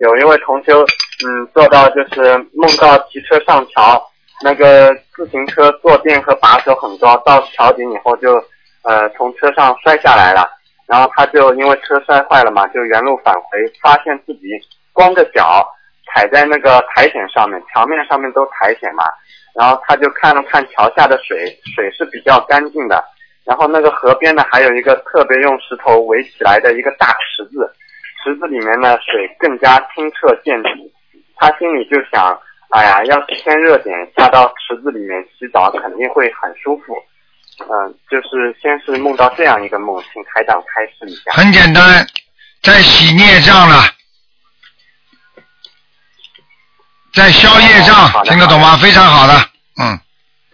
有一位同修，做到就是梦到骑车上桥，那个自行车坐垫和把手很高，到桥顶以后就从车上摔下来了，然后他就因为车摔坏了嘛，就原路返回，发现自己光着脚踩在那个苔藓上面，桥面上面都苔藓嘛，然后他就看了看桥下的水是比较干净的，然后那个河边呢还有一个特别用石头围起来的一个大池子，池子里面呢水更加清澈见底，他心里就想，哎呀，要是天热点下到池子里面洗澡肯定会很舒服。就是先是梦到这样一个梦，请台长开示一下。 很简单，在洗孽障了，在消业障，听得懂吗？非常好的，